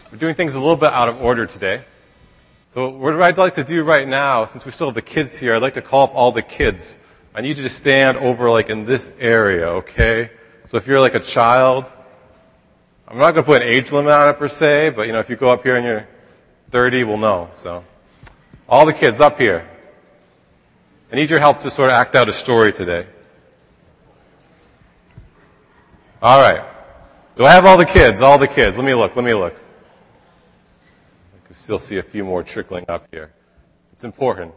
We're doing things a little bit out of order today. So what I'd like to do right now, since we still have the kids here, I'd like to call up all the kids. I need you to stand over like in this area, okay? So if you're like a child, I'm not going to put an age limit on it per se, but if you go up here and you're 30, we'll know. So all the kids up here. I need your help to sort of act out a story today. All right. Do I have all the kids? All the kids. Let me look. I can still see a few more trickling up here. It's important.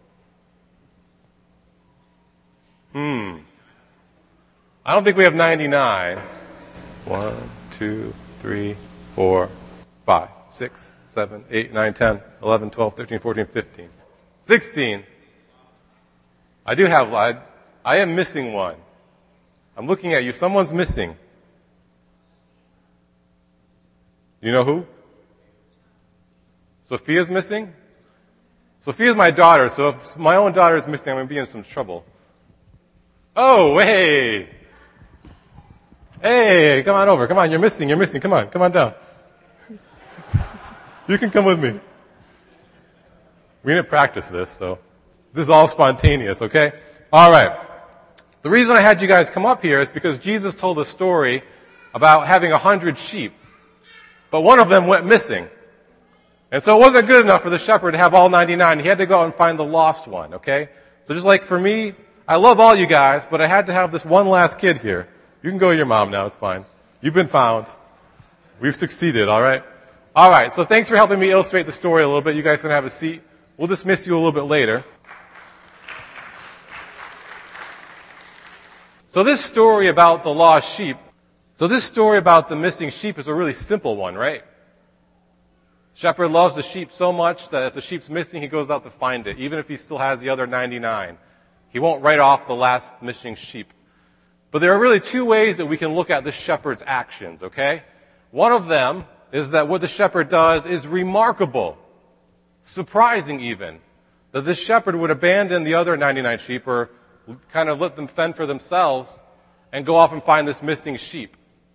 I don't think we have 99. 1, 2, 3, 4, 5, 6, 7, 8, 9, 10, 11, 12, 13, 14, 15, 16. I am missing one. I'm looking at you. Someone's missing. You know who? Sophia's missing? Sophia's my daughter, so if my own daughter is missing, I'm going to be in some trouble. Oh, hey! Hey, come on over. Come on, you're missing. Come on down. You can come with me. We didn't practice this, so this is all spontaneous, okay? All right. The reason I had you guys come up here is because Jesus told a story about having 100 sheep, but one of them went missing. And so it wasn't good enough for the shepherd to have all 99. He had to go out and find the lost one, okay? So just like for me, I love all you guys, but I had to have this one last kid here. You can go with your mom now, it's fine. You've been found. We've succeeded, all right? All right, so thanks for helping me illustrate the story a little bit. You guys can have a seat. We'll dismiss you a little bit later. So this story about the lost sheep, this story about the missing sheep is a really simple one, right? Shepherd loves the sheep so much that if the sheep's missing, he goes out to find it, even if he still has the other 99. He won't write off the last missing sheep. But there are really two ways that we can look at the shepherd's actions, okay? One of them is that what the shepherd does is remarkable, surprising even, that this shepherd would abandon the other 99 sheep or kind of let them fend for themselves and go off and find this missing sheep.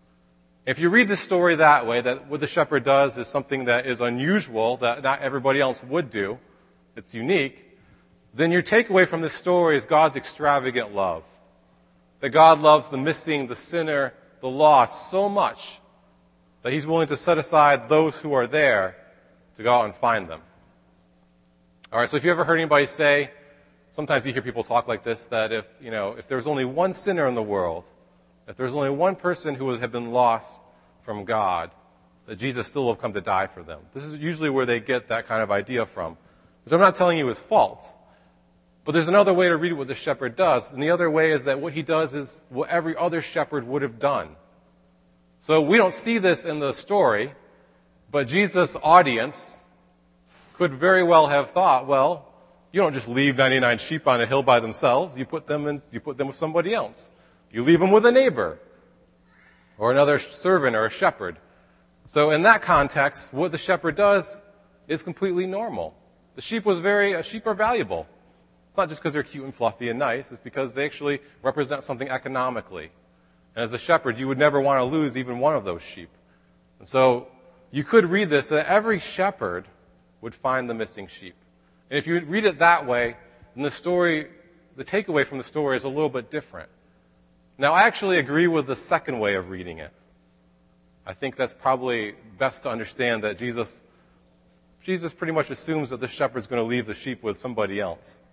If you read the story that way, that what the shepherd does is something that is unusual, that not everybody else would do, it's unique, then your takeaway from this story is God's extravagant love. That God loves the missing, the sinner, the lost so much that he's willing to set aside those who are there to go out and find them. All right, so if you ever heard anybody say, sometimes you hear people talk like this, that if there's only one sinner in the world, if there's only one person who had been lost from God, that Jesus still will have come to die for them. This is usually where they get that kind of idea from, which I'm not telling you is false. But there's another way to read what the shepherd does, and the other way is that what he does is what every other shepherd would have done. So we don't see this in the story, but Jesus' audience could very well have thought, well, you don't just leave 99 sheep on a hill by themselves. You put them with somebody else. You leave them with a neighbor or another servant or a shepherd. So in that context, what the shepherd does is completely normal. Sheep are valuable. It's not just because they're cute and fluffy and nice. It's because they actually represent something economically. And as a shepherd, you would never want to lose even one of those sheep. And so you could read this that every shepherd would find the missing sheep. And if you read it that way, then the takeaway from the story is a little bit different. Now, I actually agree with the second way of reading it. I think that's probably best to understand that Jesus pretty much assumes that the shepherd's going to leave the sheep with somebody else.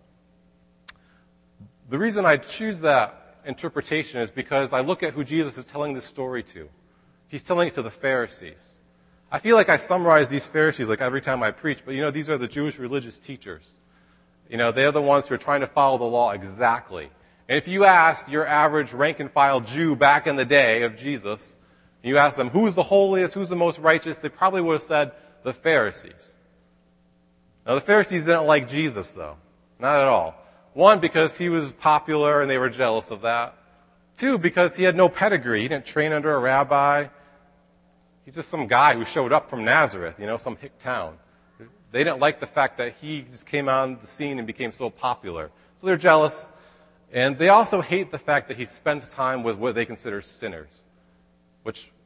The reason I choose that interpretation is because I look at who Jesus is telling this story to. He's telling it to the Pharisees. I feel like I summarize these Pharisees like every time I preach, but these are the Jewish religious teachers. They're the ones who are trying to follow the law exactly. And if you asked your average rank and file Jew back in the day of Jesus, and you asked them, who's the holiest, who's the most righteous, they probably would have said the Pharisees. Now, the Pharisees didn't like Jesus, though. Not at all. One, because he was popular and they were jealous of that. Two, because he had no pedigree. He didn't train under a rabbi. He's just some guy who showed up from Nazareth, some hick town. They didn't like the fact that he just came on the scene and became so popular. So they're jealous. And they also hate the fact that he spends time with what they consider sinners, which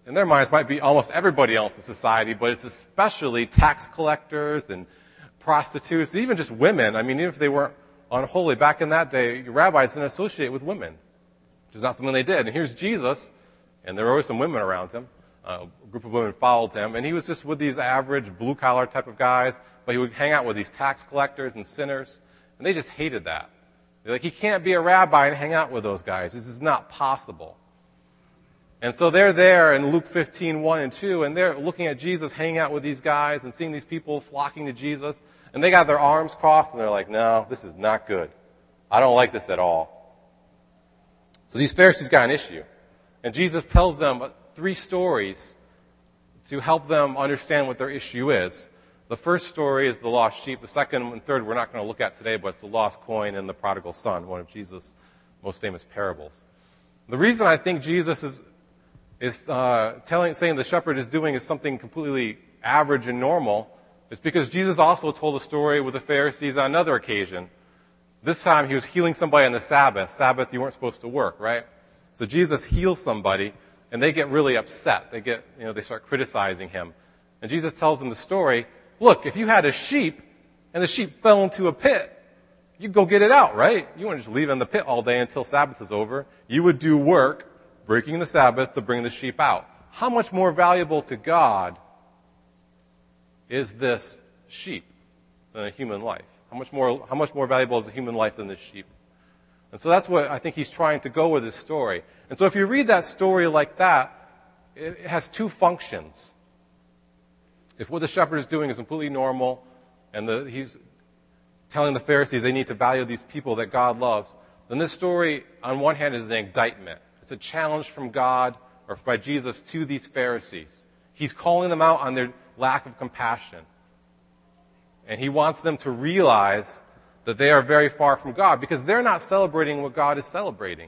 in their minds might be almost everybody else in society, but it's especially tax collectors and prostitutes, even just women. I mean, even if they weren't unholy, back in that day, rabbis didn't associate with women, which is not something they did. And here's Jesus, and there were always some women around him. A group of women followed him, and he was just with these average blue-collar type of guys, but he would hang out with these tax collectors and sinners, and they just hated that. They're like, he can't be a rabbi and hang out with those guys. This is not possible. And so they're there in Luke 15, 1 and 2, and they're looking at Jesus hanging out with these guys and seeing these people flocking to Jesus, and they got their arms crossed, and they're like, no, this is not good. I don't like this at all. So these Pharisees got an issue. And Jesus tells them 3 stories to help them understand what their issue is. The first story is the lost sheep. The second and third we're not going to look at today, but it's the lost coin and the prodigal son, one of Jesus' most famous parables. The reason I think Jesus is saying the shepherd is doing is something completely average and normal is because Jesus also told a story with the Pharisees on another occasion. This time he was healing somebody on the Sabbath. Sabbath, you weren't supposed to work, right? So Jesus heals somebody, and they get really upset. They start criticizing him. And Jesus tells them the story. Look, if you had a sheep, and the sheep fell into a pit, you'd go get it out, right? You wouldn't just leave it in the pit all day until Sabbath is over. You would do work, breaking the Sabbath, to bring the sheep out. How much more valuable to God is this sheep than a human life? How much more valuable is a human life than this sheep? And so that's what I think he's trying to go with his story. And so if you read that story like that, it has 2 functions. If what the shepherd is doing is completely normal, and he's telling the Pharisees they need to value these people that God loves, then this story, on one hand, is an indictment. It's a challenge from God, or by Jesus, to these Pharisees. He's calling them out on their lack of compassion. And he wants them to realize that they are very far from God, because they're not celebrating what God is celebrating.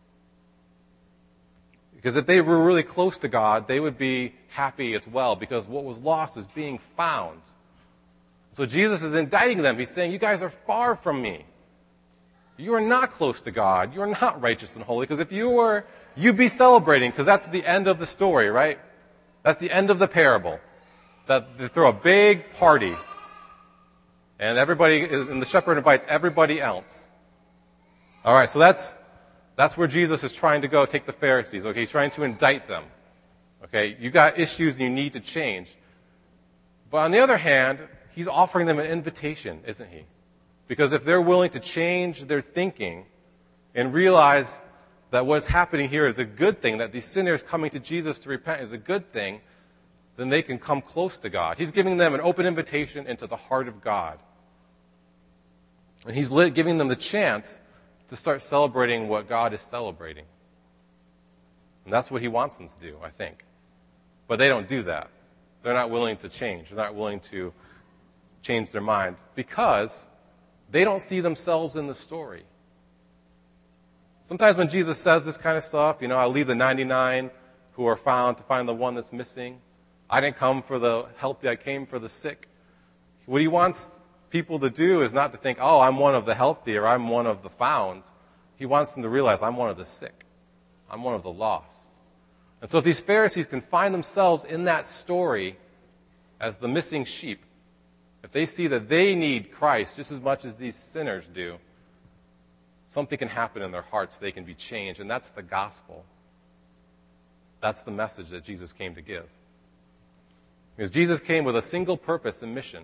Because if they were really close to God, they would be happy as well, because what was lost is being found. So Jesus is indicting them. He's saying, you guys are far from me. You are not close to God. You are not righteous and holy, because if you were, you'd be celebrating, because that's the end of the story, right? That's the end of the parable. That they throw a big party, and the shepherd invites everybody else. All right, so that's where Jesus is trying to go, take the Pharisees. Okay, he's trying to indict them. Okay, you got issues and you need to change. But on the other hand, he's offering them an invitation, isn't he? Because if they're willing to change their thinking and realize that what's happening here is a good thing, that these sinners coming to Jesus to repent is a good thing, then they can come close to God. He's giving them an open invitation into the heart of God. And he's giving them the chance to start celebrating what God is celebrating. And that's what he wants them to do, I think. But they don't do that. They're not willing to change. They're not willing to change their mind because they don't see themselves in the story. Sometimes when Jesus says this kind of stuff, I leave the 99 who are found to find the one that's missing. I didn't come for the healthy, I came for the sick. What he wants people to do is not to think, oh, I'm one of the healthy or I'm one of the found. He wants them to realize I'm one of the sick. I'm one of the lost. And so if these Pharisees can find themselves in that story as the missing sheep, if they see that they need Christ just as much as these sinners do, something can happen in their hearts. They can be changed. And that's the gospel. That's the message that Jesus came to give. Because Jesus came with a single purpose and mission.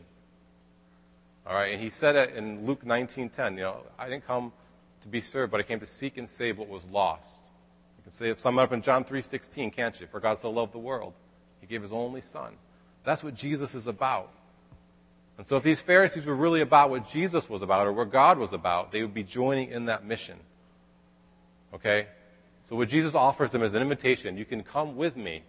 All right, and he said it in Luke 19:10. I didn't come to be served, but I came to seek and save what was lost. You can sum it up in John 3:16, can't you? For God so loved the world, he gave his only son. That's what Jesus is about. And so if these Pharisees were really about what Jesus was about or what God was about, they would be joining in that mission. Okay? So what Jesus offers them is an invitation. You can come with me.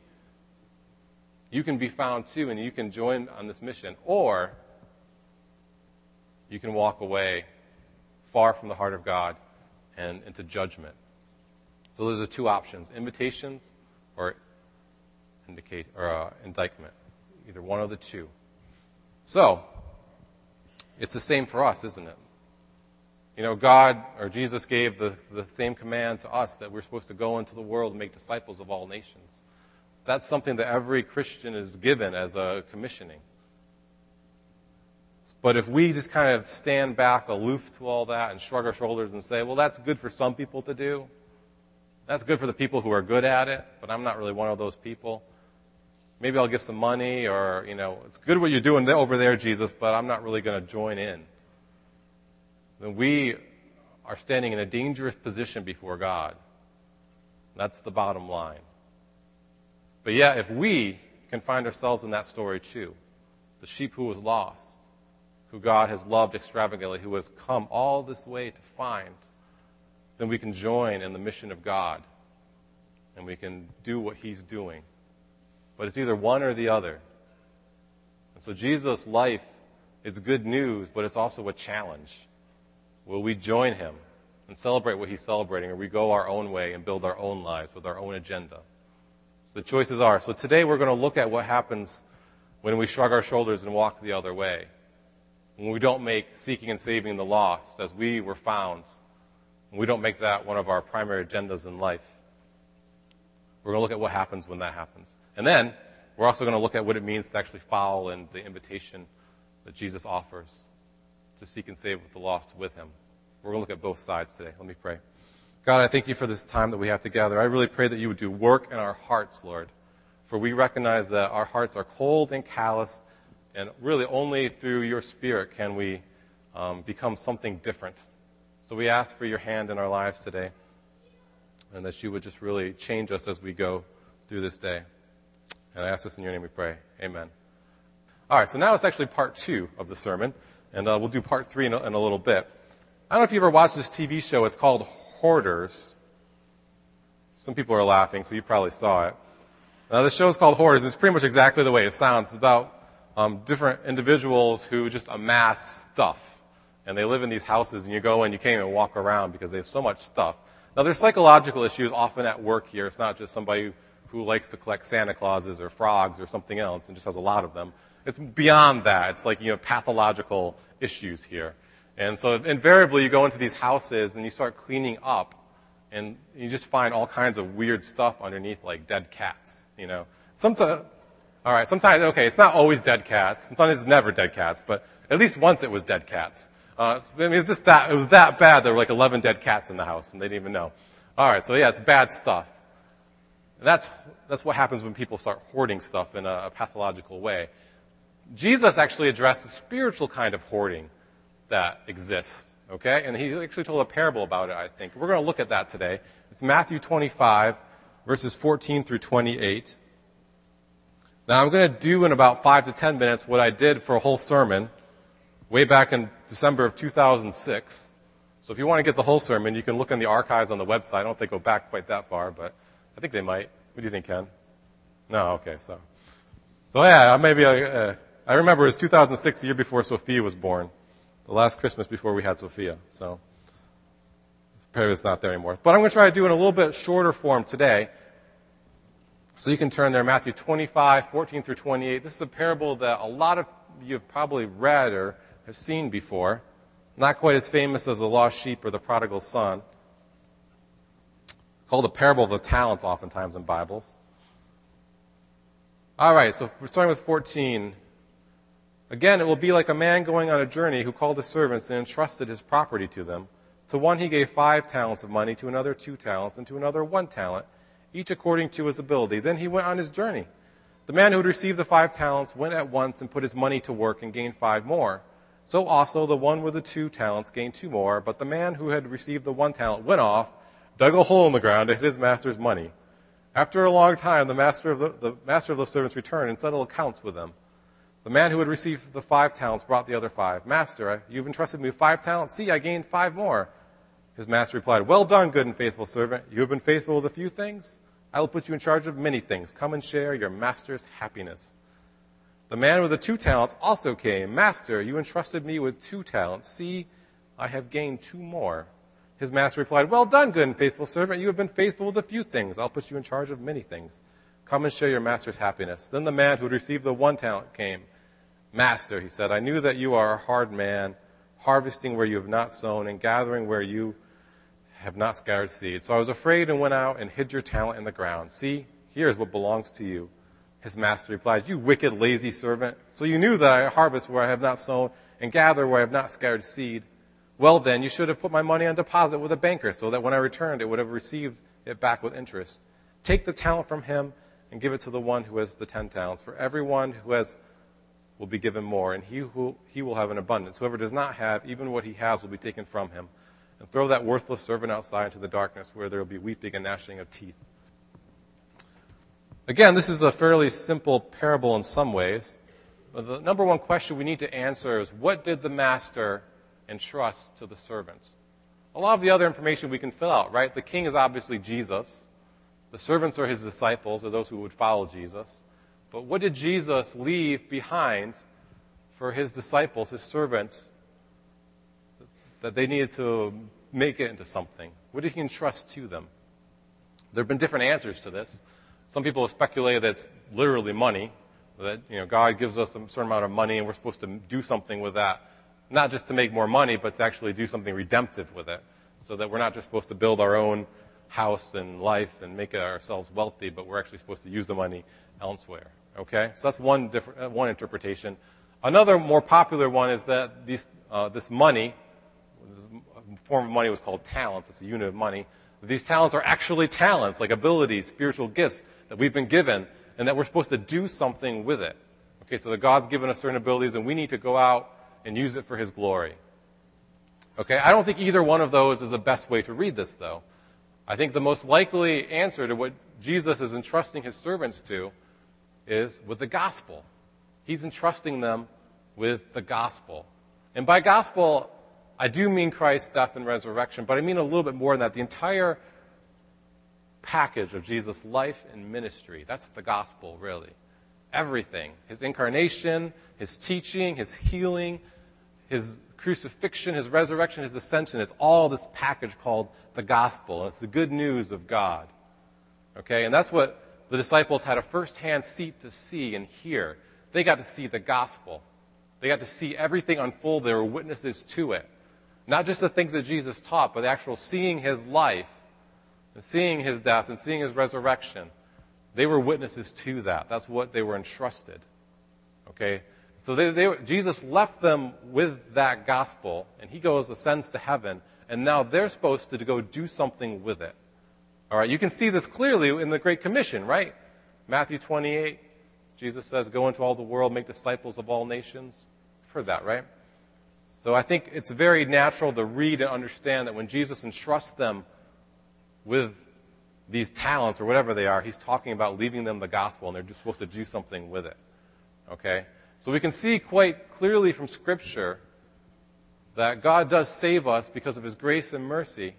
You can be found too, and you can join on this mission. Or you can walk away far from the heart of God and into judgment. So those are 2 options, invitations or indictment. Either one of the 2. So, it's the same for us, isn't it? God or Jesus gave the same command to us that we're supposed to go into the world and make disciples of all nations. That's something that every Christian is given as a commissioning. But if we just kind of stand back aloof to all that and shrug our shoulders and say, well, that's good for some people to do. That's good for the people who are good at it, but I'm not really one of those people. Maybe I'll give some money or, it's good what you're doing over there, Jesus, but I'm not really going to join in. Then we are standing in a dangerous position before God. That's the bottom line. But yeah, if we can find ourselves in that story too, the sheep who was lost, who God has loved extravagantly, who has come all this way to find, then we can join in the mission of God, and we can do what he's doing. But it's either one or the other. And so Jesus' life is good news, but it's also a challenge. Will we join him and celebrate what he's celebrating, or we go our own way and build our own lives with our own agenda? So the choices are. So today we're going to look at what happens when we shrug our shoulders and walk the other way. When we don't make seeking and saving the lost as we were found. When we don't make that one of our primary agendas in life. We're going to look at what happens when that happens. And then we're also going to look at what it means to actually follow in the invitation that Jesus offers to seek and save the lost with him. We're going to look at both sides today. Let me pray. God, I thank you for this time that we have together. I really pray that you would do work in our hearts, Lord. For we recognize that our hearts are cold and calloused, and really only through your Spirit can we become something different. So we ask for your hand in our lives today, and that you would just really change us as we go through this day. And I ask this in your name we pray. Amen. All right, so now it's actually part 2 of the sermon, and we'll do part 3 in a little bit. I don't know if you ever watched this TV show. It's called Hoarders. Some people are laughing, so you probably saw it. Now, the show is called Hoarders. It's pretty much exactly the way it sounds. It's about different individuals who just amass stuff. And they live in these houses, and you go in, you can't even walk around because they have so much stuff. Now, there's psychological issues often at work here. It's not just somebody who likes to collect Santa Clauses or frogs or something else and just has a lot of them. It's beyond that. It's like, pathological issues here. And so invariably you go into these houses and you start cleaning up and you just find all kinds of weird stuff underneath, like dead cats, Sometimes, it's not always dead cats. Sometimes it's never dead cats, but at least once it was dead cats. It was that bad. There were like 11 dead cats in the house and they didn't even know. All right, so yeah, it's bad stuff. And that's what happens when people start hoarding stuff in a pathological way. Jesus actually addressed a spiritual kind of hoarding that exists, okay? And he actually told a parable about it, I think. We're going to look at that today. It's Matthew 25, verses 14 through 28. Now, I'm going to do in about 5 to 10 minutes what I did for a whole sermon way back in December of 2006. So if you want to get the whole sermon, you can look in the archives on the website. I don't think they go back quite that far, but I think they might. What do you think, Ken? No? Okay, so yeah, I remember it was 2006, the year before Sophia was born. The last Christmas before we had Sophia. So apparently it's not there anymore. But I'm going to try to do it in a little bit shorter form today. So you can turn there, Matthew 25, 14 through 28. This is a parable that a lot of you have probably read or have seen before. Not quite as famous as the lost sheep or the prodigal son. Called the parable of the talents oftentimes in Bibles. All right, so we're starting with 14. Again, it will be like a man going on a journey who called his servants and entrusted his property to them. To one he gave 5 talents of money, to another 2 talents, and to another 1 talent, each according to his ability. Then he went on his journey. The man who had received the 5 talents went at once and put his money to work and gained 5 more. So also the one with the 2 talents gained 2 more, but the man who had received the 1 talent went off, dug a hole in the ground to hid his master's money. After a long time, the master of the servants returned and settled accounts with them. The man who had received the 5 talents brought the other 5. Master, you've entrusted me with 5 talents. See, I gained 5 more. His master replied, well done, good and faithful servant. You have been faithful with a few things. I will put you in charge of many things. Come and share your master's happiness. The man with the 2 talents also came. Master, you entrusted me with 2 talents. See, I have gained 2 more. His master replied, well done, good and faithful servant. You have been faithful with a few things. I'll put you in charge of many things. Come and share your master's happiness. Then the man who had received the 1 talent came. Master, he said, I knew that you are a hard man, harvesting where you have not sown and gathering where you have not scattered seed. So I was afraid and went out and hid your talent in the ground. See, Here is what belongs to you. His master replied, you wicked, lazy servant. So you knew that I harvest where I have not sown and gather where I have not scattered seed. Well then, you should have put my money on deposit with a banker so that when I returned, it would have received it back with interest. Take the talent from him and give it to the one who has the 10 talents. For everyone who has will be given more, and he will have an abundance. Whoever does not have, even what he has will be taken from him. And throw that worthless servant outside into the darkness where there will be weeping and gnashing of teeth. Again, this is a fairly simple parable in some ways. But the number one question we need to answer is, what did the master entrust to the servants? A lot of the other information we can fill out, right? The king is obviously Jesus. The servants are his disciples, or those who would follow Jesus. But what did Jesus leave behind for his disciples, his servants, that they needed to make it into something? What did he entrust to them? There have been different answers to this. Some people have speculated that it's literally money, that God gives us a certain amount of money and we're supposed to do something with that, not just to make more money, but to actually do something redemptive with it, so that we're not just supposed to build our own house and life and make ourselves wealthy, but we're actually supposed to use the money elsewhere. Okay, so that's one interpretation. Another more popular one is that this money, a form of money was called talents. It's a unit of money. These talents are actually talents, like abilities, spiritual gifts that we've been given, and that we're supposed to do something with it. Okay, so that God's given us certain abilities, and we need to go out and use it for his glory. Okay, I don't think either one of those is the best way to read this, though. I think the most likely answer to what Jesus is entrusting his servants to is with the gospel. He's entrusting them with the gospel. And by gospel, I do mean Christ's death and resurrection, but I mean a little bit more than that. The entire package of Jesus' life and ministry. That's the gospel, really. Everything. His incarnation, his teaching, his healing, his crucifixion, his resurrection, his ascension. It's all this package called the gospel. And it's the good news of God. Okay? And that's what the disciples had a first-hand seat to see and hear. They got to see the gospel. They got to see everything unfold. They were witnesses to it. Not just the things that Jesus taught, but the actual seeing his life, and seeing his death, and seeing his resurrection. They were witnesses to that. That's what they were entrusted. Okay? So Jesus left them with that gospel, and he ascends to heaven, and now they're supposed to go do something with it. All right, you can see this clearly in the Great Commission, right? Matthew 28, Jesus says, go into all the world, make disciples of all nations. You've heard that, right? So I think it's very natural to read and understand that when Jesus entrusts them with these talents or whatever they are, he's talking about leaving them the gospel, and they're just supposed to do something with it. Okay? So we can see quite clearly from Scripture that God does save us because of his grace and mercy.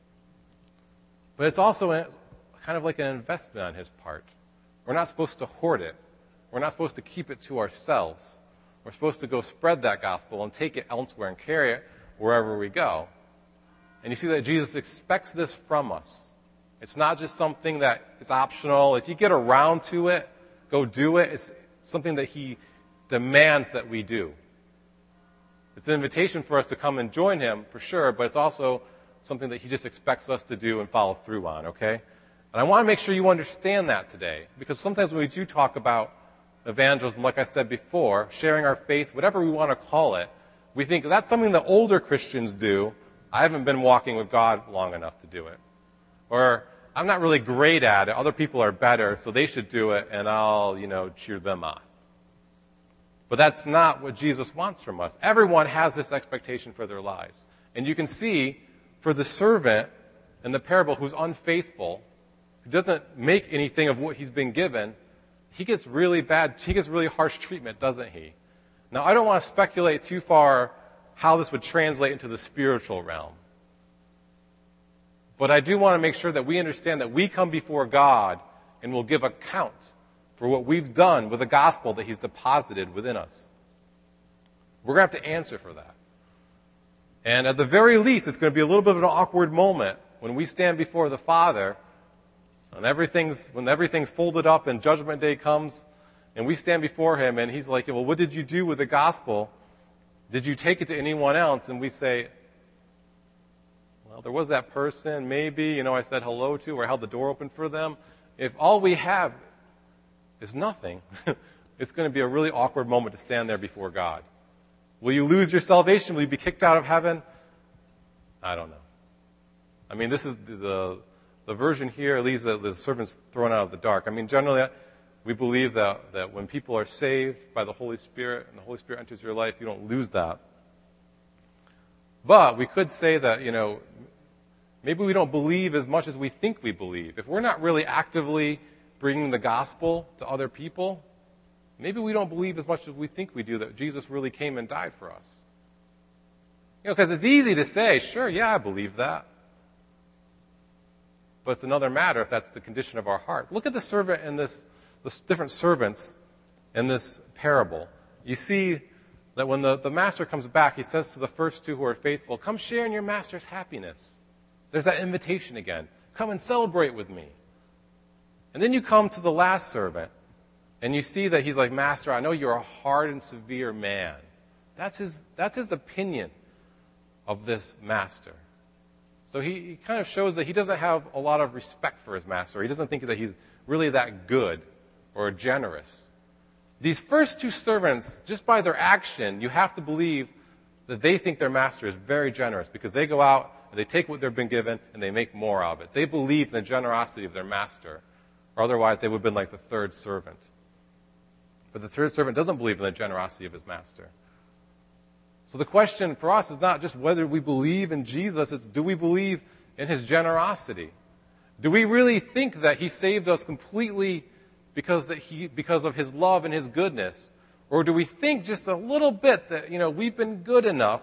But it's also kind of like an investment on his part. We're not supposed to hoard it. We're not supposed to keep it to ourselves. We're supposed to go spread that gospel and take it elsewhere and carry it wherever we go. And you see that Jesus expects this from us. It's not just something that is optional. If you get around to it, go do it. It's something that he demands that we do. It's an invitation for us to come and join him, for sure, but it's also something that he just expects us to do and follow through on, okay? And I want to make sure you understand that today, because sometimes when we do talk about evangelism, like I said before, sharing our faith, whatever we want to call it, we think that's something that older Christians do. I haven't been walking with God long enough to do it. Or I'm not really great at it. Other people are better, so they should do it, and I'll, cheer them on. But that's not what Jesus wants from us. Everyone has this expectation for their lives. And you can see for the servant in the parable who's unfaithful, who doesn't make anything of what he's been given, he gets really harsh treatment, doesn't he? Now, I don't want to speculate too far how this would translate into the spiritual realm. But I do want to make sure that we understand that we come before God and will give account for what we've done with the gospel that he's deposited within us. We're going to have to answer for that. And at the very least, it's going to be a little bit of an awkward moment when we stand before the Father, and when everything's folded up and Judgment Day comes, and we stand before him, and he's like, well, what did you do with the gospel? Did you take it to anyone else? And we say, well, there was that person, maybe, I said hello to, or held the door open for them. if all we have is nothing, it's going to be a really awkward moment to stand there before God. Will you lose your salvation? Will you be kicked out of heaven? I don't know. I mean, this is the version here leaves the servants thrown out of the dark. I mean, generally, we believe that when people are saved by the Holy Spirit and the Holy Spirit enters your life, you don't lose that. But we could say that, maybe we don't believe as much as we think we believe. If we're not really actively bringing the gospel to other people, maybe we don't believe as much as we think we do that Jesus really came and died for us. Because it's easy to say, sure, yeah, I believe that. But it's another matter if that's the condition of our heart. Look at the servant in the different servants in this parable. You see that when the master comes back, he says to the first two who are faithful, come share in your master's happiness. There's that invitation again. Come and celebrate with me. And then you come to the last servant, and you see that he's like, Master, I know you're a hard and severe man. That's his opinion of this master. So he kind of shows that he doesn't have a lot of respect for his master. He doesn't think that he's really that good or generous. These first two servants, just by their action, you have to believe that they think their master is very generous because they go out and they take what they've been given and they make more of it. They believe in the generosity of their master, or otherwise they would have been like the third servant. But the third servant doesn't believe in the generosity of his master. So the question for us is not just whether we believe in Jesus, it's do we believe in his generosity? Do we really think that he saved us completely because of his love and his goodness? Or do we think just a little bit that, we've been good enough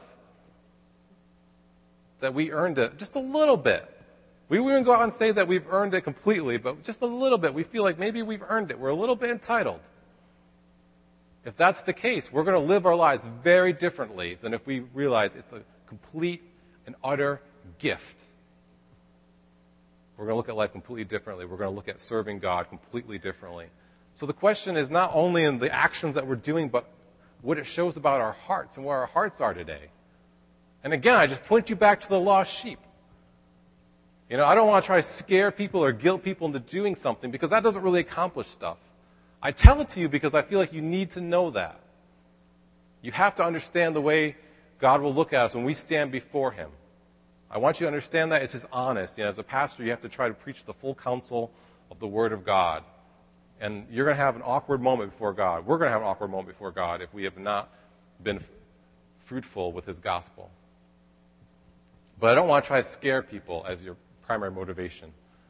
that we earned it? Just a little bit. We wouldn't go out and say that we've earned it completely, but just a little bit. We feel like maybe we've earned it. We're a little bit entitled. If that's the case, we're going to live our lives very differently than if we realize it's a complete and utter gift. We're going to look at life completely differently. We're going to look at serving God completely differently. So the question is not only in the actions that we're doing, but what it shows about our hearts and where our hearts are today. And again, I just point you back to the lost sheep. I don't want to try to scare people or guilt people into doing something because that doesn't really accomplish stuff. I tell it to you because I feel like you need to know that. You have to understand the way God will look at us when we stand before him. I want you to understand that it's just honest. As a pastor, you have to try to preach the full counsel of the Word of God. And you're going to have an awkward moment before God. We're going to have an awkward moment before God if we have not been fruitful with his gospel. But I don't want to try to scare people as your primary motivation.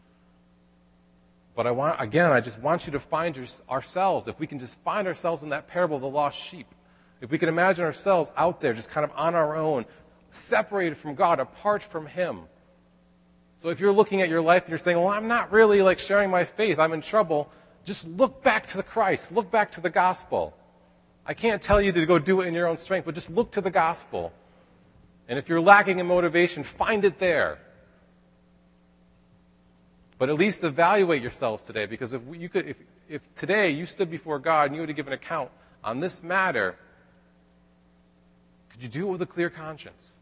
But I just want you to find ourselves, if we can just find ourselves in that parable of the lost sheep, if we can imagine ourselves out there just kind of on our own, separated from God, apart from him. So if you're looking at your life and you're saying, well, I'm not really sharing my faith, I'm in trouble, just look back to the Christ, look back to the gospel. I can't tell you to go do it in your own strength, but just look to the gospel. And if you're lacking in motivation, find it there. But at least evaluate yourselves today, because if today you stood before God and you were to give an account on this matter, could you do it with a clear conscience?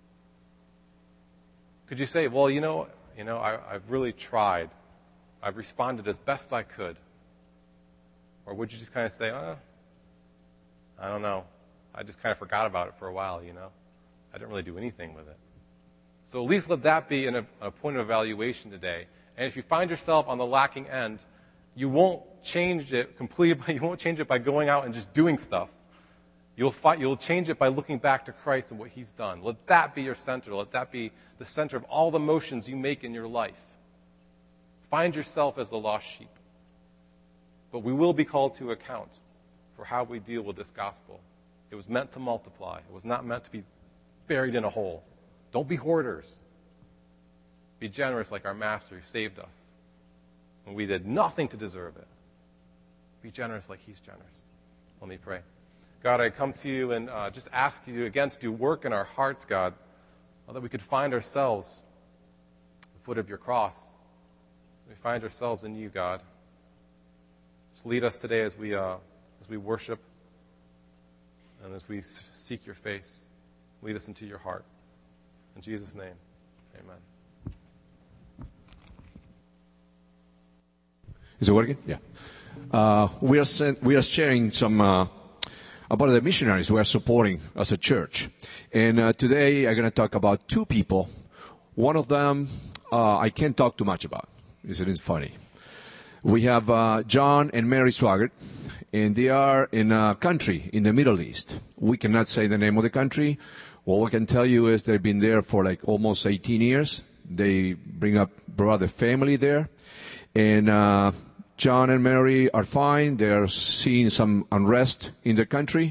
Could you say, well, I've really tried. I've responded as best I could. Or would you just kind of say, I don't know. I just kind of forgot about it for a while, I didn't really do anything with it. So at least let that be a point of evaluation today. And if you find yourself on the lacking end, you won't change it completely. You won't change it by going out and just doing stuff. You'll change it by looking back to Christ and what he's done. Let that be your center. Let that be the center of all the motions you make in your life. Find yourself as a lost sheep. But we will be called to account for how we deal with this gospel. It was meant to multiply. It was not meant to be buried in a hole. Don't be hoarders. Be generous like our Master who saved us when we did nothing to deserve it. Be generous like he's generous. Let me pray. God, I come to you and just ask you again to do work in our hearts, God, that we could find ourselves at the foot of your cross. We find ourselves in you, God. Just lead us today as we worship and as we seek your face. Lead us into your heart. In Jesus' name, amen. Is it working? Yeah. We are sharing some about the missionaries we are supporting as a church. And today I'm going to talk about two people. One of them I can't talk too much about. Isn't it funny? We have John and Mary Swaggart, and they are in a country in the Middle East. We cannot say the name of the country. All we can tell you is they've been there for like almost 18 years. They brought the family there. And John and Mary are fine. They're seeing some unrest in the country.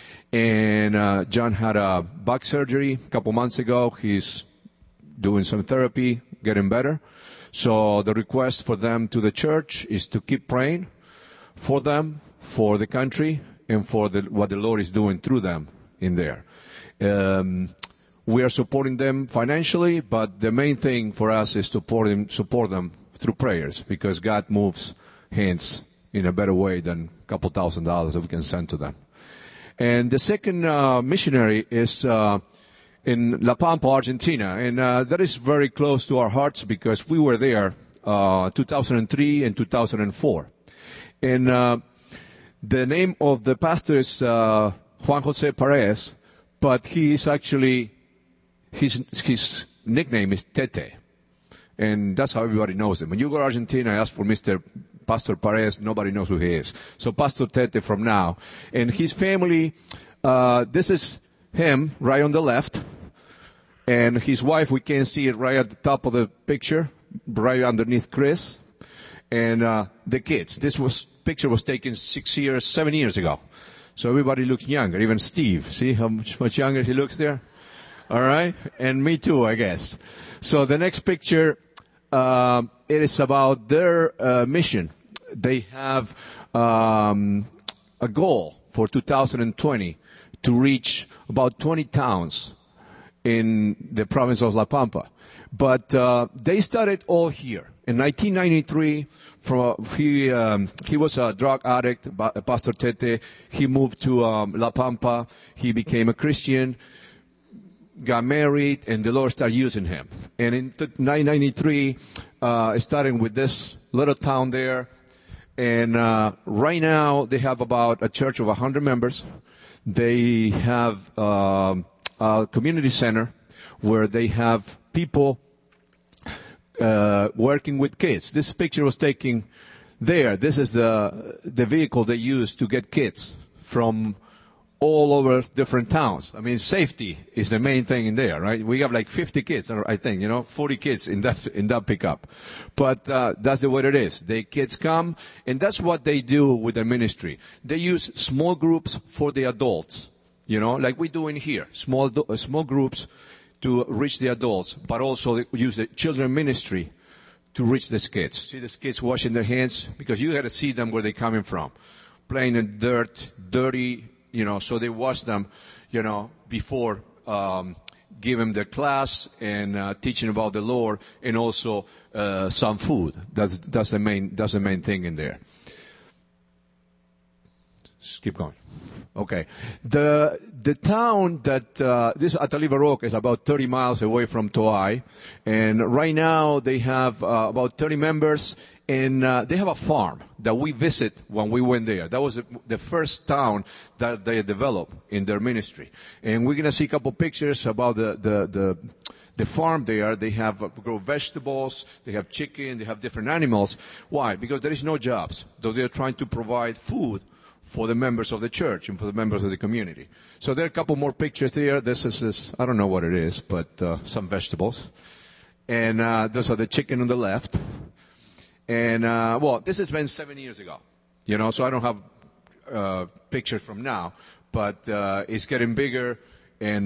And John had a back surgery a couple months ago. He's doing some therapy, getting better. So the request for them to the church is to keep praying for them, for the country, and for what the Lord is doing through them in there. We are supporting them financially, but the main thing for us is to support them through prayers, because God moves hands in a better way than a couple $1,000 that we can send to them. And the second missionary is in La Pampa, Argentina, and that is very close to our hearts because we were there 2003 and 2004. And the name of the pastor is Juan Jose Perez, but he is actually, his nickname is Tete. And that's how everybody knows him. When you go to Argentina, ask for Mr. Pastor Perez, nobody knows who he is. So Pastor Tete from now. And his family, this is him right on the left. And his wife, we can see it right at the top of the picture, right underneath Chris. And the kids. This picture was taken 7 years ago. So everybody looks younger, even Steve. See how much younger he looks there? All right? And me too, I guess. So the next picture, it is about their mission. They have a goal for 2020 to reach about 20 towns in the province of La Pampa. But they started all here. In 1993, he was a drug addict, Pastor Tete. He moved to La Pampa. He became a Christian, got married, and the Lord started using him. And in 1993, starting with this little town there, and right now they have about a church of 100 members. They have a community center where they have people working with kids. This picture was taken there. This is the vehicle they use to get kids from all over different towns. I mean, safety is the main thing in there, right? We have like 50 kids, I think, 40 kids in that pickup. But that's the way it is. The kids come, and that's what they do with the ministry. They use small groups for the adults, like we do in here, small groups to reach the adults, but also they use the children ministry to reach the kids. See the kids washing their hands, because you got to see them where they're coming from, playing in dirt, dirty. So they wash them, before giving the class and teaching about the Lord, and also some food. That's the main thing in there. Just keep going. Okay. The town that this Ataliva Roca is about 30 miles away from Toay, and right now they have about 30 members. And they have a farm that we visit when we went there. That was the first town that they developed in their ministry. And we're going to see a couple pictures about the farm there. They grow vegetables, they have chicken, they have different animals. Why? Because there is no jobs. So they're trying to provide food for the members of the church and for the members of the community. So there are a couple more pictures there. This is I don't know what it is, but some vegetables. And those are the chicken on the left. And, this has been 7 years ago, so I don't have pictures from now, but it's getting bigger and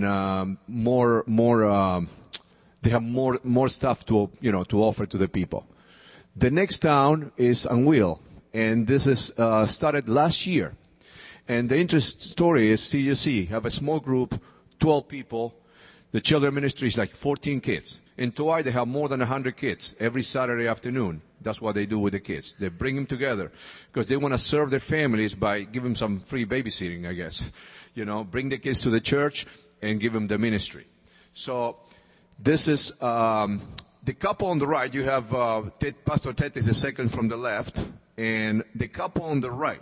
they have more stuff to offer to the people. The next town is Anguil, and this is started last year. And the interesting story is CUC have a small group, 12 people. The children ministry is like 14 kids. In Toay, they have more than 100 kids every Saturday afternoon. That's what they do with the kids. They bring them together because they want to serve their families by giving them some free babysitting, I guess. Bring the kids to the church and give them the ministry. So this is the couple on the right. You have Pastor Tete is the second from the left. And the couple on the right,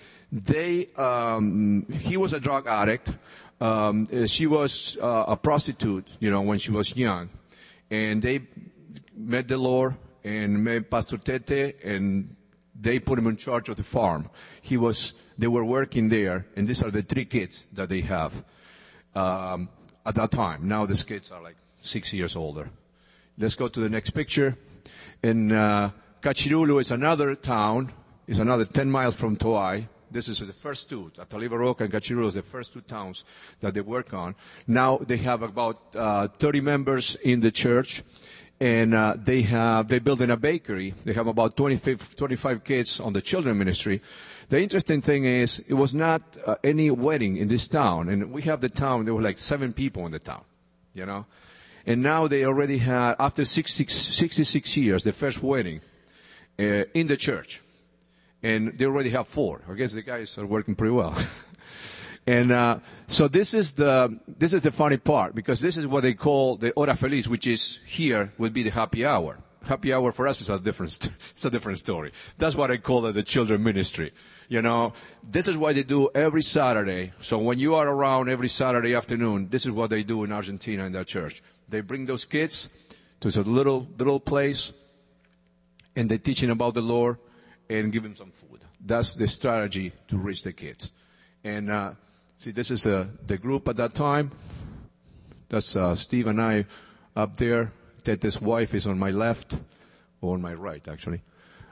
he was a drug addict. She was a prostitute, when she was young. And they met the Lord and met Pastor Tete, and they put him in charge of the farm. They were working there, and these are the 3 kids that they have at that time. Now these kids are like 6 years older. Let's go to the next picture. And Cachirulu is another town. It's another 10 miles from Toai. This is the first 2. Ataliva Roca and Cachirulu is the first 2 towns that they work on. Now they have about 30 members in the church. And they're building a bakery. They have about 25 kids on the children ministry. The interesting thing is, it was not any wedding in this town. And we have the town, there were like 7 people in the town, And now they already had, after 66 years, the first wedding in the church. And they already have 4. I guess the guys are working pretty well. And so this is the funny part, because this is what they call the hora feliz, which is here would be the happy hour. Happy hour for us is it's a different story. That's what I call it, the children ministry. This is what they do every Saturday. So when you are around every Saturday afternoon, this is what they do in Argentina in that church. They bring those kids to a little place, and they teach them about the Lord and give them some food. That's the strategy to reach the kids. And see, this is the group at that time. That's Steve and I up there. Tete's wife is on my left, or on my right, actually.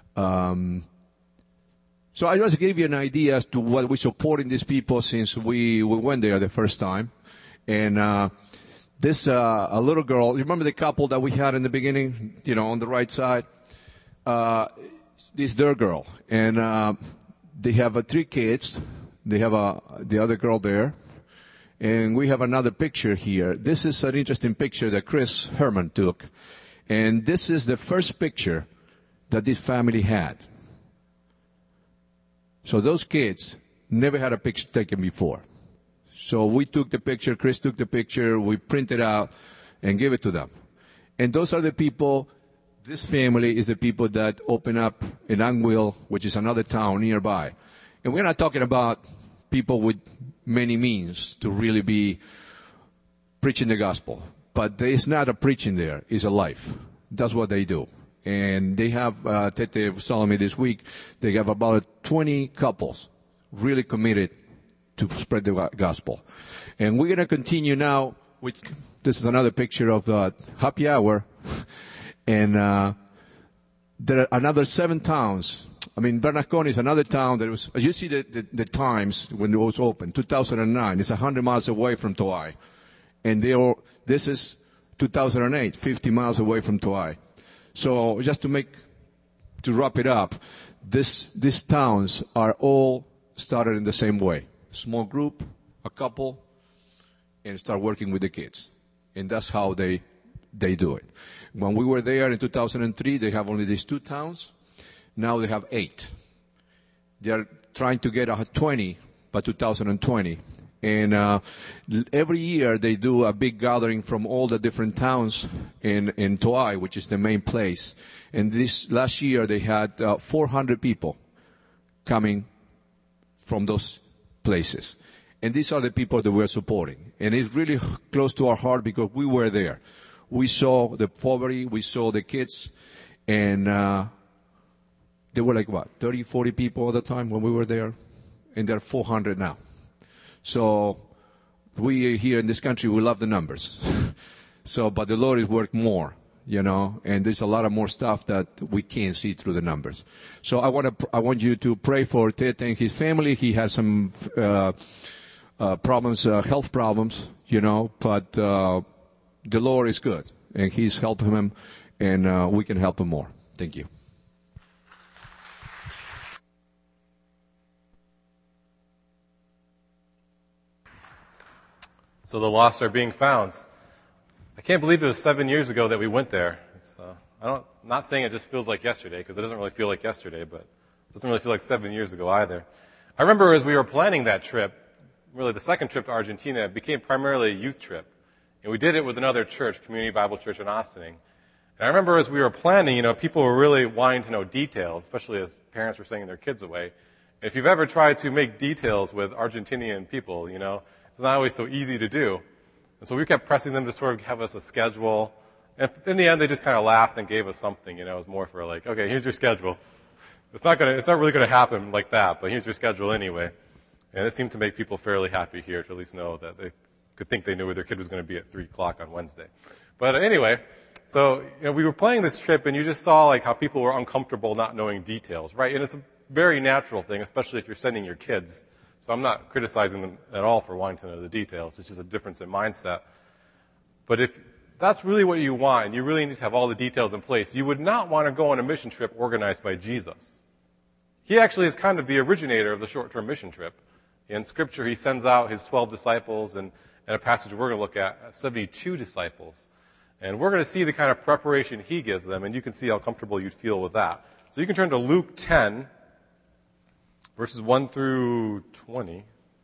So I just give you an idea as to what we're supporting these people since we went there the first time. And this a little girl. You remember the couple that we had in the beginning? On the right side. This their girl, and they have 3 kids. They have the other girl there. And we have another picture here. This is an interesting picture that Chris Herman took. And this is the first picture that this family had. So those kids never had a picture taken before. So we took the picture, Chris took the picture, we printed out and gave it to them. And those are the people, this family is the people that open up in Anguil, which is another town nearby. And we're not talking about people with many means to really be preaching the gospel. But there's not a preaching there, it's a life. That's what they do. And they have, Tete was telling me this week, they have about 20 couples really committed to spread the gospel. And we're going to continue now with, this is another picture of the happy hour. And there are another 7 towns. I mean, Bernasconi is another town that was, as you see the times when it was open, 2009. It's 100 miles away from Toai. And this is 2008, 50 miles away from Toai. So just to wrap it up, these towns are all started in the same way. Small group, a couple, and start working with the kids. And that's how they do it. When we were there in 2003, they have only these 2 towns. Now they have 8. They are trying to get 20 by 2020. And every year they do a big gathering from all the different towns in Toai, which is the main place. And this last year they had 400 people coming from those places. And these are the people that we're supporting. And it's really close to our heart because we were there. We saw the poverty, we saw the kids, and there were 30, 40 people at the time when we were there, and there are 400 now. So we here in this country, we love the numbers. But the Lord has worked more, and there's a lot of more stuff that we can't see through the numbers. So I want you to pray for Tete and his family. He has some problems, health problems, but the Lord is good, and He's helping him, and we can help him more. Thank you. So the lost are being found. I can't believe it was 7 years ago that we went there. I'm not saying it just feels like yesterday, because it doesn't really feel like yesterday, but it doesn't really feel like 7 years ago either. I remember as we were planning that trip, really the second trip to Argentina, it became primarily a youth trip. And we did it with another church, Community Bible Church in Ossining. And I remember as we were planning, people were really wanting to know details, especially as parents were sending their kids away. If you've ever tried to make details with Argentinian people, it's not always so easy to do. And so we kept pressing them to sort of have us a schedule. And in the end, they just kind of laughed and gave us something, It was more for like, okay, here's your schedule. It's not really gonna happen like that, but here's your schedule anyway. And it seemed to make people fairly happy here to at least know that they could think they knew where their kid was gonna be at 3 o'clock on Wednesday. But anyway, so, we were planning this trip and you just saw like how people were uncomfortable not knowing details, right? And it's a very natural thing, especially if you're sending your kids. So I'm not criticizing them at all for wanting to know the details. It's just a difference in mindset. But if that's really what you want and you really need to have all the details in place, you would not want to go on a mission trip organized by Jesus. He actually is kind of the originator of the short-term mission trip. In Scripture, he sends out his 12 disciples, and in a passage we're going to look at, 72 disciples. And we're going to see the kind of preparation he gives them, and you can see how comfortable you'd feel with that. So you can turn to Luke 10, verses 1 through 20.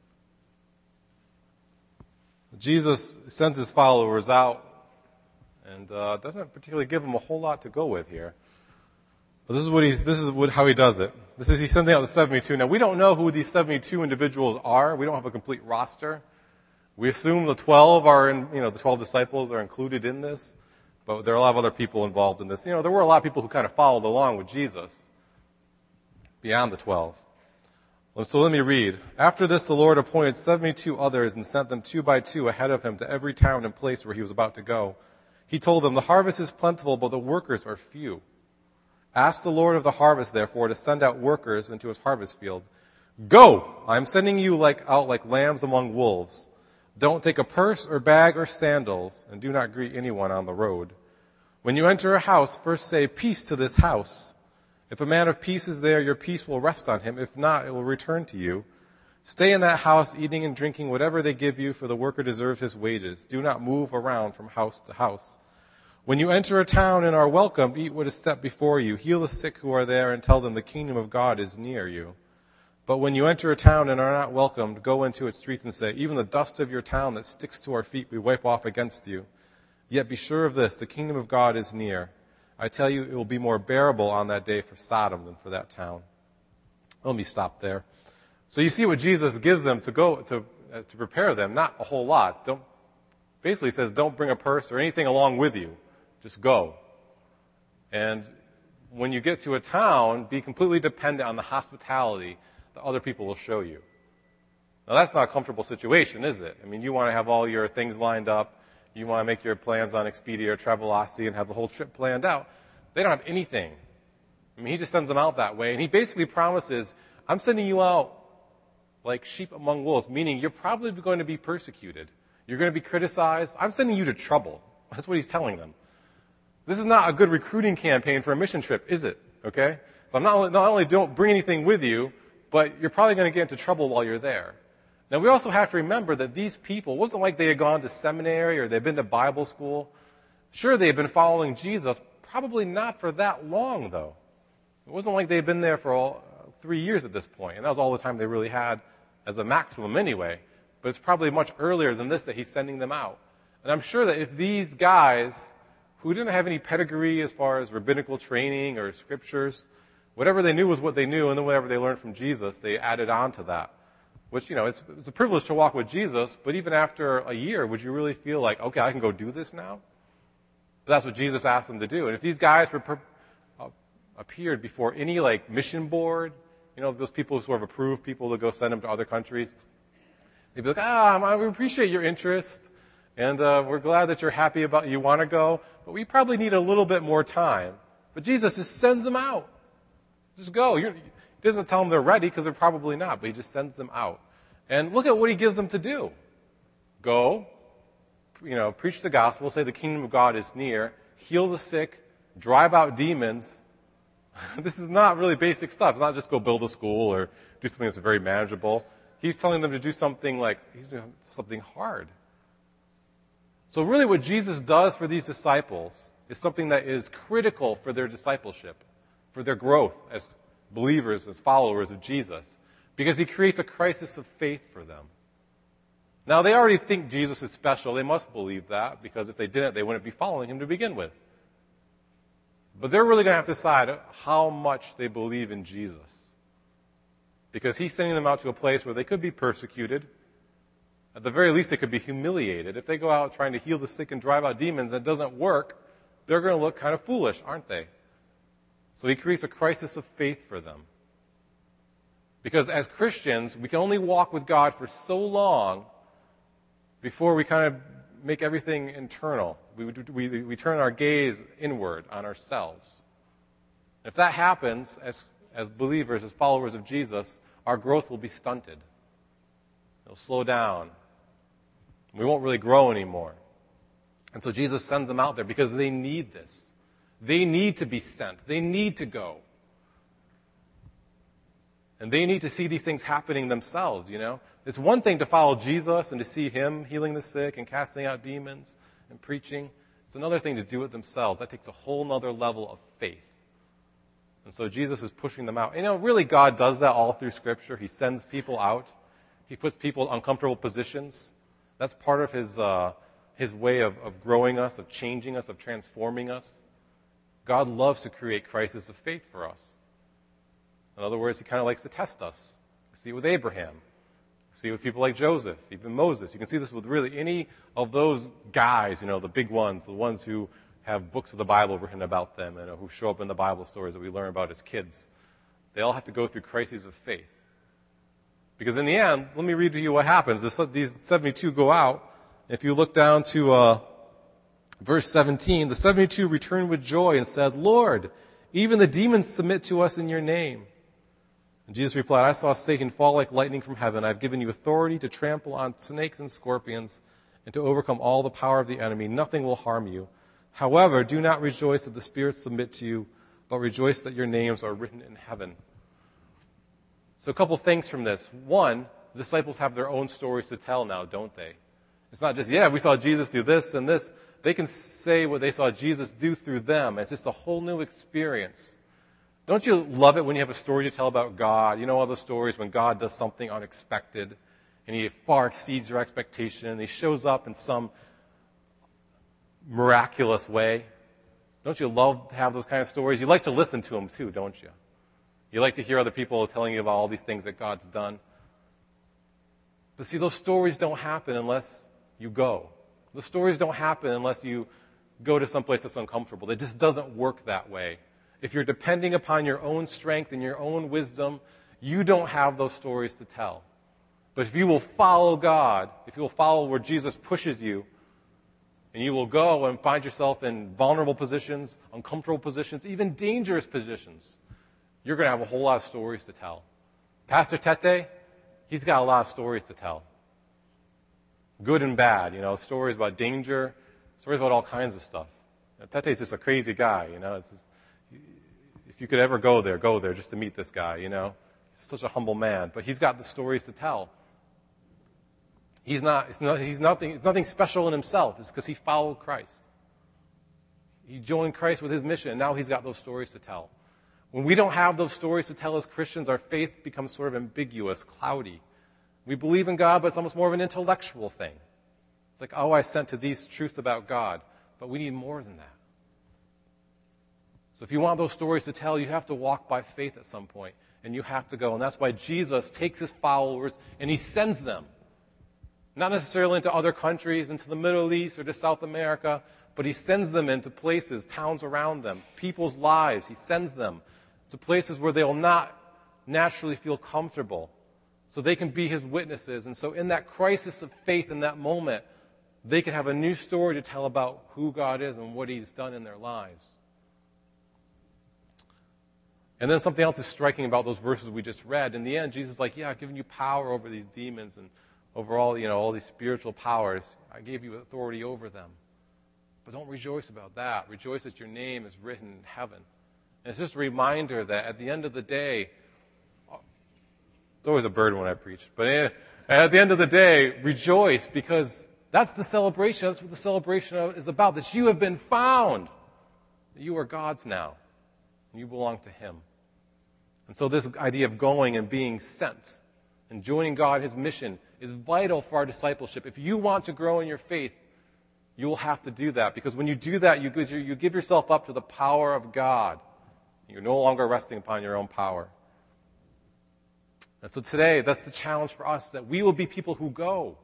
Jesus sends his followers out and doesn't particularly give them a whole lot to go with here. But this is how he does it. He's sending out the 72. Now we don't know who these 72 individuals are. We don't have a complete roster. We assume the 12 are the 12 disciples are included in this, but there are a lot of other people involved in this. There were a lot of people who kind of followed along with Jesus beyond the 12. So let me read. After this, the Lord appointed 72 others and sent them 2 by 2 ahead of him to every town and place where he was about to go. He told them, "The harvest is plentiful, but the workers are few. Ask the Lord of the harvest, therefore, to send out workers into his harvest field. Go! I am sending you out like lambs among wolves. Don't take a purse or bag or sandals, and do not greet anyone on the road. When you enter a house, first say, 'Peace to this house.' If a man of peace is there, your peace will rest on him. If not, it will return to you. Stay in that house, eating and drinking whatever they give you, for the worker deserves his wages. Do not move around from house to house. When you enter a town and are welcomed, eat what is set before you. Heal the sick who are there and tell them the kingdom of God is near you. But when you enter a town and are not welcomed, go into its streets and say, 'Even the dust of your town that sticks to our feet we wipe off against you.' Yet be sure of this, the kingdom of God is near. I tell you, it will be more bearable on that day for Sodom than for that town." Let me stop there. So you see what Jesus gives them to go to prepare them, not a whole lot. Basically says, don't bring a purse or anything along with you. Just go. And when you get to a town, be completely dependent on the hospitality that other people will show you. Now that's not a comfortable situation, is it? I mean, you want to have all your things lined up. You want to make your plans on Expedia or Travelocity and have the whole trip planned out. They don't have anything. I mean, he just sends them out that way. And he basically promises, I'm sending you out like sheep among wolves, meaning you're probably going to be persecuted. You're going to be criticized. I'm sending you to trouble. That's what he's telling them. This is not a good recruiting campaign for a mission trip, is it? Okay? So not only don't bring anything with you, but you're probably going to get into trouble while you're there. Now, we also have to remember that these people, it wasn't like they had gone to seminary or they'd been to Bible school. Sure, they had been following Jesus, probably not for that long, though. It wasn't like they had been there for 3 years at this point, and that was all the time they really had as a maximum anyway. But it's probably much earlier than this that he's sending them out. And I'm sure that if these guys who didn't have any pedigree as far as rabbinical training or scriptures, whatever they knew was what they knew, and then whatever they learned from Jesus, they added on to that. Which, it's a privilege to walk with Jesus, but even after a year, would you really feel like, okay, I can go do this now? But that's what Jesus asked them to do. And if these guys appeared before any mission board, those people who sort of approve people to go send them to other countries, they'd be like, we appreciate your interest, and we're glad that you're happy about you want to go, but we probably need a little bit more time. But Jesus just sends them out. Just go. He doesn't tell them they're ready because they're probably not, but he just sends them out. And look at what he gives them to do. Go, preach the gospel, say the kingdom of God is near, heal the sick, drive out demons. This is not really basic stuff. It's not just go build a school or do something that's very manageable. He's telling them to do something he's doing something hard. So really what Jesus does for these disciples is something that is critical for their discipleship, for their growth as believers, as followers of Jesus, because he creates a crisis of faith for them. Now, they already think Jesus is special. They must believe that, because if they didn't, they wouldn't be following him to begin with. But they're really going to have to decide how much they believe in Jesus. Because he's sending them out to a place where they could be persecuted. At the very least, they could be humiliated. If they go out trying to heal the sick and drive out demons and it doesn't work, they're going to look kind of foolish, aren't they? So he creates a crisis of faith for them. Because as Christians, we can only walk with God for so long before we kind of make everything internal. We turn our gaze inward on ourselves. If that happens, as believers, as followers of Jesus, our growth will be stunted. It'll slow down. We won't really grow anymore. And so Jesus sends them out there because they need this. They need to be sent. They need to go. And they need to see these things happening themselves, you know. It's one thing to follow Jesus and to see him healing the sick and casting out demons and preaching. It's another thing to do it themselves. That takes a whole other level of faith. And so Jesus is pushing them out. You know, really God does that all through Scripture. He sends people out. He puts people in uncomfortable positions. That's part of his way of growing us, of changing us, of transforming us. God loves to create crises of faith for us. In other words, he kind of likes to test us. You see it with Abraham. You see it with people like Joseph, even Moses. You can see this with really any of those guys, you know, the big ones, the ones who have books of the Bible written about them and who show up in the Bible stories that we learn about as kids. They all have to go through crises of faith. Because in the end, let me read to you what happens. These 72 go out. If you look down to verse 17, the 72 returned with joy and said, "Lord, even the demons submit to us in your name." And Jesus replied, "I saw Satan fall like lightning from heaven. I've given you authority to trample on snakes and scorpions and to overcome all the power of the enemy. Nothing will harm you. However, do not rejoice that the spirits submit to you, but rejoice that your names are written in heaven." So a couple things from this. One, the disciples have their own stories to tell now, don't they? It's not just, we saw Jesus do this and this. They can say what they saw Jesus do through them. It's just a whole new experience. Don't you love it when you have a story to tell about God? You know all the stories when God does something unexpected and he far exceeds your expectation and he shows up in some miraculous way. Don't you love to have those kind of stories? You like to listen to them too, don't you? You like to hear other people telling you about all these things that God's done. But see, those stories don't happen unless you go. The stories don't happen unless you go to someplace that's uncomfortable. It just doesn't work that way. If you're depending upon your own strength and your own wisdom, you don't have those stories to tell. But if you will follow God, if you will follow where Jesus pushes you, and you will go and find yourself in vulnerable positions, uncomfortable positions, even dangerous positions, you're going to have a whole lot of stories to tell. Pastor Tete, he's got a lot of stories to tell. Good and bad, stories about danger, stories about all kinds of stuff. Tete's just a crazy guy, It's just, if you could ever go there just to meet this guy, He's such a humble man, but he's got the stories to tell. He's nothing special in himself. It's because he followed Christ. He joined Christ with his mission, and now he's got those stories to tell. When we don't have those stories to tell as Christians, our faith becomes sort of ambiguous, cloudy. We believe in God, but it's almost more of an intellectual thing. It's like, I assent to these truths about God, but we need more than that. So if you want those stories to tell, you have to walk by faith at some point, and you have to go. And that's why Jesus takes his followers and he sends them. Not necessarily into other countries, into the Middle East or to South America, but he sends them into places, towns around them, people's lives. He sends them to places where they will not naturally feel comfortable, so they can be his witnesses. And so in that crisis of faith, in that moment, they can have a new story to tell about who God is and what he's done in their lives. And then something else is striking about those verses we just read. In the end, Jesus is like, I've given you power over these demons and over all these spiritual powers. I gave you authority over them. But don't rejoice about that. Rejoice that your name is written in heaven. And it's just a reminder that at the end of the day, it's always a burden when I preach, but at the end of the day, rejoice, because that's the celebration. That's what the celebration is about, that you have been found, that you are God's now, and you belong to him. And so this idea of going and being sent and joining God, his mission, is vital for our discipleship. If you want to grow in your faith, You will have to do that, because when you do that, you give yourself up to the power of God. You're no longer resting upon your own power. And so today, that's the challenge for us, that we will be people who go.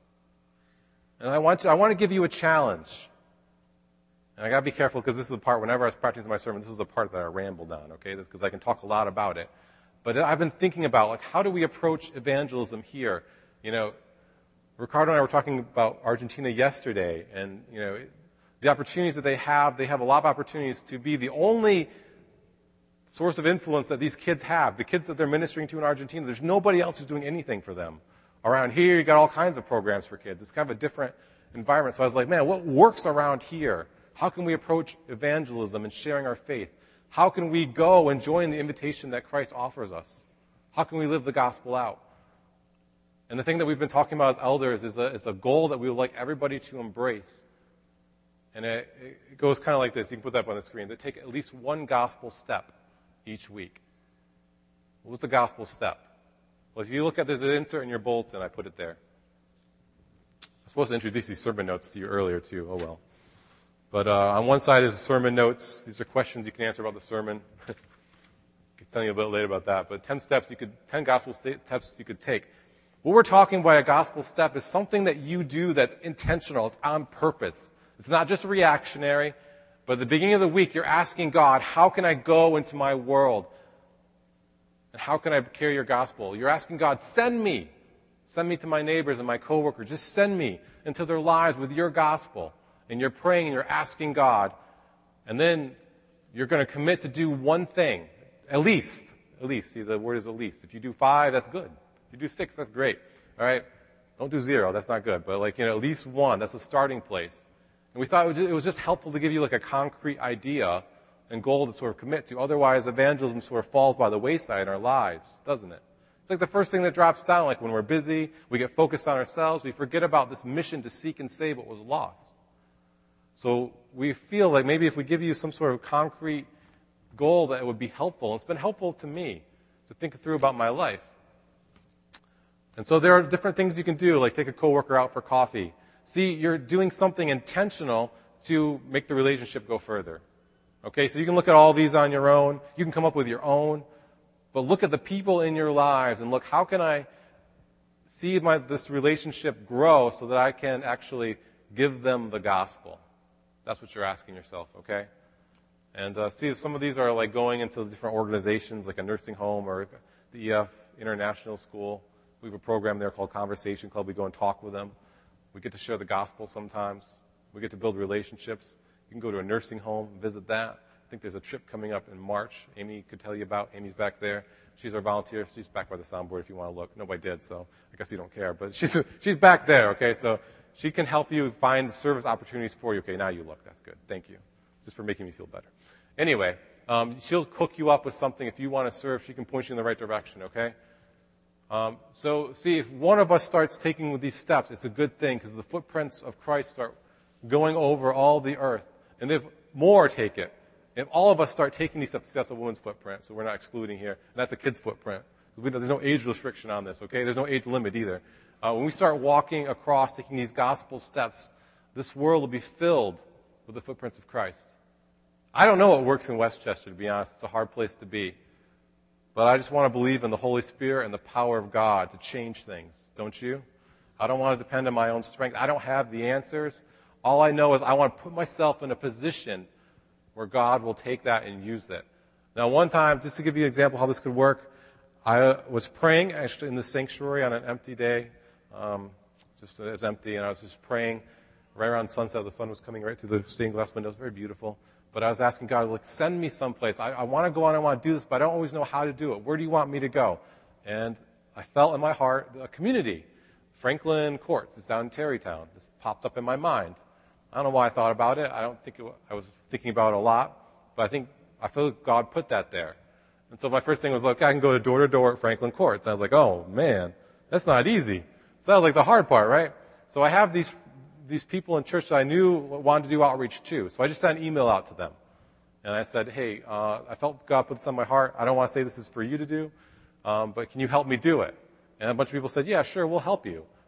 And I want to give you a challenge. And I gotta be careful, because this is the part, whenever I was practicing my sermon, this is the part that I rambled on, okay? Because I can talk a lot about it. But I've been thinking about, like, how do we approach evangelism here? You know, Ricardo and I were talking about Argentina yesterday, and, you know, the opportunities that they have a lot of opportunities to be the only source of influence that these kids have. The kids that they're ministering to in Argentina, there's nobody else who's doing anything for them. Around here, you got all kinds of programs for kids. It's kind of a different environment. So I was like, man, what works around here? How can we approach evangelism and sharing our faith? How can we go and join the invitation that Christ offers us? How can we live the gospel out? And the thing that we've been talking about as elders is a goal that we would like everybody to embrace. And it goes kind of like this. You can put that up on the screen. They take at least one gospel step each week. What's a gospel step? Well, if you look at, there's an insert in your bulletin. I put it there. I'm supposed to introduce these sermon notes to you earlier, too. Oh, well. But on one side is sermon notes. These are questions you can answer about the sermon. I can tell you a bit later about that. But 10 gospel steps you could take. What we're talking about a gospel step is something that you do that's intentional. It's on purpose. It's not just reactionary. But at the beginning of the week, you're asking God, how can I go into my world? And how can I carry your gospel? You're asking God, send me. Send me to my neighbors and my coworkers. Just send me into their lives with your gospel. And you're praying and you're asking God. And then you're going to commit to do one thing. At least. See, the word is at least. If you do 5, that's good. If you do 6, that's great. All right? Don't do 0. That's not good. But at least 1. That's a starting place. And we thought it was just helpful to give you like a concrete idea and goal to sort of commit to. Otherwise, evangelism sort of falls by the wayside in our lives, doesn't it? It's like the first thing that drops down, like when we're busy, we get focused on ourselves, we forget about this mission to seek and save what was lost. So we feel like maybe if we give you some sort of concrete goal that it would be helpful. And it's been helpful to me to think through about my life. And so there are different things you can do, like take a coworker out for coffee. See, you're doing something intentional to make the relationship go further. Okay, so you can look at all these on your own. You can come up with your own. But look at the people in your lives and look, how can I see this relationship grow so that I can actually give them the gospel? That's what you're asking yourself, okay? And see, some of these are like going into different organizations, like a nursing home or the EF International School. We have a program there called Conversation Club. We go and talk with them. We get to share the gospel sometimes. We get to build relationships. You can go to a nursing home and visit that. I think there's a trip coming up in March. Amy could tell you about. Amy's back there. She's our volunteer. She's back by the soundboard if you want to look. Nobody did, so I guess you don't care. But she's back there, okay? So she can help you find service opportunities for you. Okay, now you look. That's good. Thank you. Just for making me feel better. Anyway, she'll hook you up with something. If you want to serve, she can point you in the right direction, okay? So see, if one of us starts taking these steps, it's a good thing because the footprints of Christ start going over all the earth. And if more take it, if all of us start taking these steps, that's a woman's footprint, so we're not excluding here. And that's a kid's footprint. There's no age restriction on this, okay? There's no age limit either. When we start walking across, taking these gospel steps, this world will be filled with the footprints of Christ. I don't know what works in Westchester, to be honest. It's a hard place to be. But I just want to believe in the Holy Spirit and the power of God to change things, don't you? I don't want to depend on my own strength. I don't have the answers. All I know is I want to put myself in a position where God will take that and use it. Now, one time, just to give you an example of how this could work, I was praying actually in the sanctuary on an empty day. Just it was empty, and I was just praying right around sunset. The sun was coming right through the stained glass windows. Very beautiful. But I was asking God, like, send me someplace. I want to go on. I want to do this, but I don't always know how to do it. Where do you want me to go? And I felt in my heart a community, Franklin Courts. It's down in Terrytown. This popped up in my mind. I don't know why I thought about it. I don't think I was thinking about it a lot, but I feel God put that there. And so my first thing was, like, I can go door to door at Franklin Courts. I was like, oh man, that's not easy. So that was like the hard part, right? So I have these people in church that I knew wanted to do outreach too. So I just sent an email out to them. And I said, hey, I felt God put this on my heart. I don't want to say this is for you to do, but can you help me do it? And a bunch of people said, yeah, sure, we'll help you.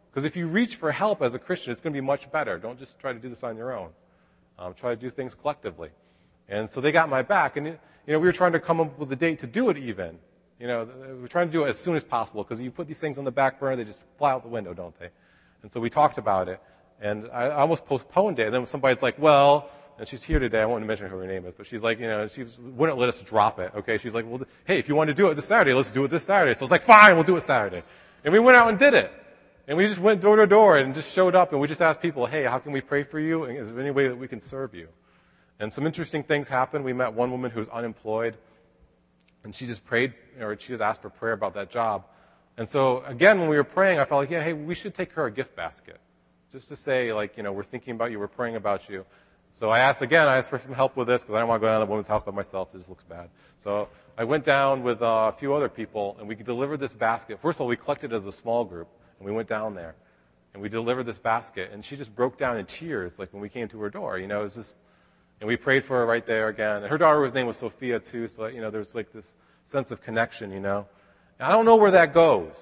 Because if you reach for help as a Christian, it's going to be much better. Don't just try to do this on your own. Try to do things collectively. And so they got my back. And, we were trying to come up with a date to do it even. We were trying to do it as soon as possible because you put these things on the back burner, they just fly out the window, don't they? And so we talked about it. And I almost postponed it. And then somebody's like, well, and she's here today. I won't mention who her name is, but she's like, she wouldn't let us drop it. Okay. She's like, well, hey, if you want to do it this Saturday, let's do it this Saturday. So I was like, fine, we'll do it Saturday. And we went out and did it. And we just went door to door and just showed up and we just asked people, hey, how can we pray for you? And is there any way that we can serve you? And some interesting things happened. We met one woman who was unemployed and she just prayed, or she just asked for prayer about that job. And so again, when we were praying, I felt like, hey, we should take her a gift basket. Just to say, we're thinking about you, we're praying about you. So I asked for some help with this because I don't want to go down to the woman's house by myself. It just looks bad. So I went down with a few other people and we delivered this basket. First of all, we collected as a small group and we went down there and we delivered this basket and she just broke down in tears when we came to her door. It was just, and we prayed for her right there again. And her daughter's name was Sophia too, so there's this sense of connection, And I don't know where that goes.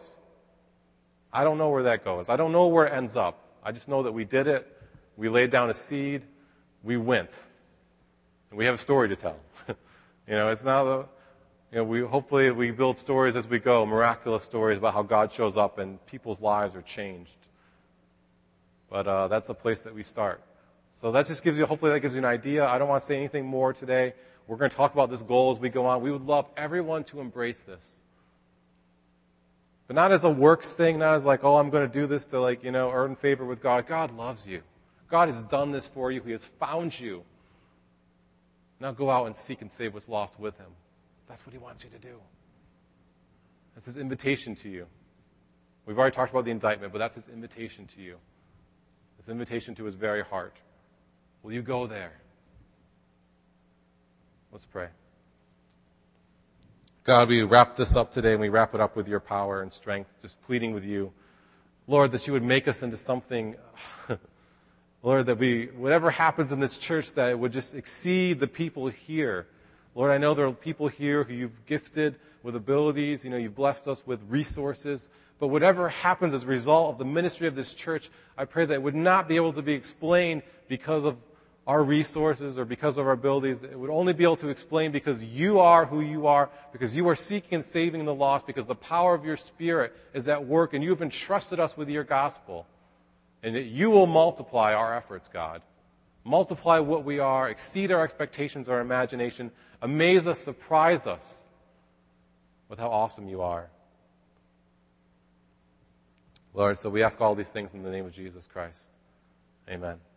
I don't know where it ends up. I just know that we did it. We laid down a seed. We went. And we have a story to tell. It's not hopefully we build stories as we go, miraculous stories about how God shows up and people's lives are changed. But that's a place that we start. So that just hopefully that gives you an idea. I don't want to say anything more today. We're going to talk about this goal as we go on. We would love everyone to embrace this. But not as a works thing, not as I'm going to do this to earn favor with God. God loves you. God has done this for you. He has found you. Now go out and seek and save what's lost with him. That's what he wants you to do. That's his invitation to you. We've already talked about the indictment, but that's his invitation to you. His invitation to his very heart. Will you go there? Let's pray. God, we wrap this up today and we wrap it up with your power and strength, just pleading with you, Lord, that you would make us into something, Lord, that whatever happens in this church, that it would just exceed the people here. Lord, I know there are people here who you've gifted with abilities, you've blessed us with resources, but whatever happens as a result of the ministry of this church, I pray that it would not be able to be explained because of our resources or because of our abilities. It would only be able to explain because you are who you are, because you are seeking and saving the lost, because the power of your Spirit is at work and you have entrusted us with your gospel. And that you will multiply our efforts, God. Multiply what we are, exceed our expectations, our imagination, amaze us, surprise us with how awesome you are. Lord, so we ask all these things in the name of Jesus Christ. Amen.